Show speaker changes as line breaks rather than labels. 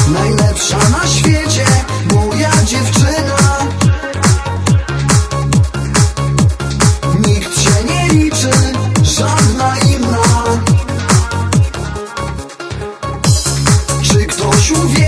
najlepsza na świecie, moja dziewczyna. Nikt się nie liczy, żadna inna. Czy ktoś uwierzy?